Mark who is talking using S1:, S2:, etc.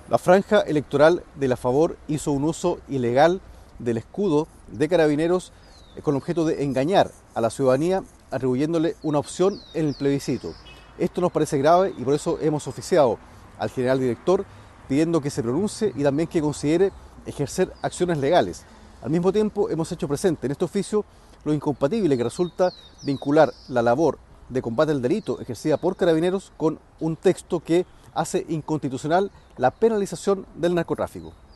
S1: La franja electoral de la Favor hizo un uso ilegal del escudo de Carabineros con el objeto de engañar a la ciudadanía atribuyéndole una opción en el plebiscito. Esto nos parece grave y por eso hemos oficiado al general director pidiendo que se pronuncie y también que considere ejercer acciones legales. Al mismo tiempo hemos hecho presente en este oficio lo incompatible que resulta vincular la labor de combate al delito ejercida por Carabineros con un texto que hace inconstitucional la penalización del narcotráfico.